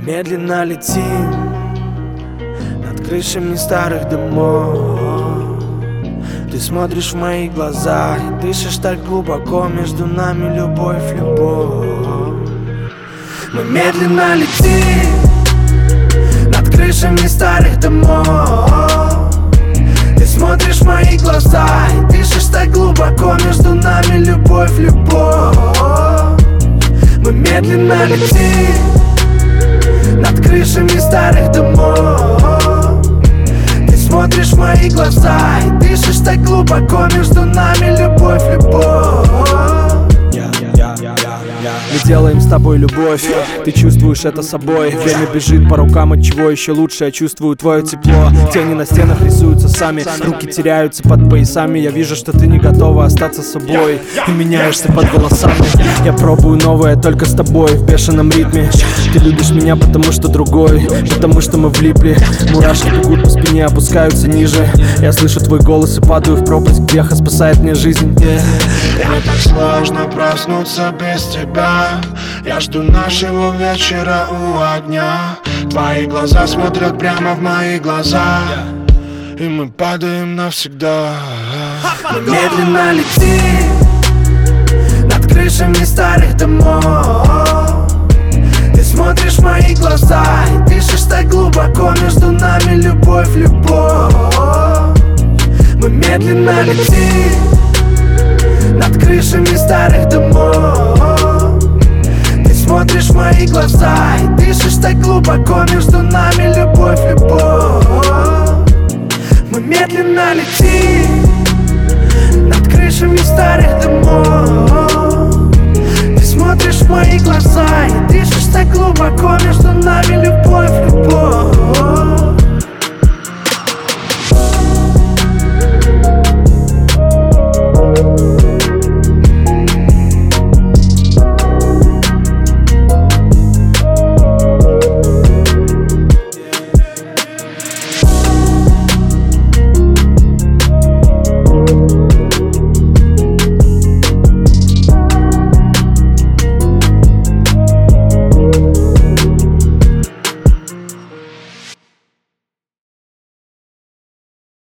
медленно летим над крышами старых домов. Ты смотришь в мои глаза и дышишь так глубоко. Между нами любовь, любовь. Мы медленно летим над крышами старых домов. Ты смотришь в мои глаза и дышишь так глубоко. Между нами любовь, любовь. Мы медленно летим над крышами старых домов. Ты смотришь в мои глаза и дышишь так глубоко. Между нами любовь, любовь. Мы делаем с тобой любовь, ты чувствуешь это собой. Время бежит по рукам, от чего еще лучше. Я чувствую твое тепло. Тени на стенах рисуются сами, руки теряются под поясами. Я вижу, что ты не готова остаться собой и меняешься под голосами. Я пробую новое только с тобой в бешеном ритме. Ты любишь меня, потому что другой, потому что мы влипли. Мурашки бегут по спине, опускаются ниже. Я слышу твой голос и падаю в пропасть, где эхо спасает мне жизнь. Мне так сложно проснуться без тебя. Я жду нашего вечера у огня. Твои глаза смотрят прямо в мои глаза, и мы падаем навсегда. Мы медленно летим над крышами старых домов. Ты смотришь в мои глаза и дышишь так глубоко. Между нами любовь, любовь. Мы медленно летим над крышами старых домов. Ты смотришь в мои глаза и дышишь так глубоко. Между нами любовь, любовь.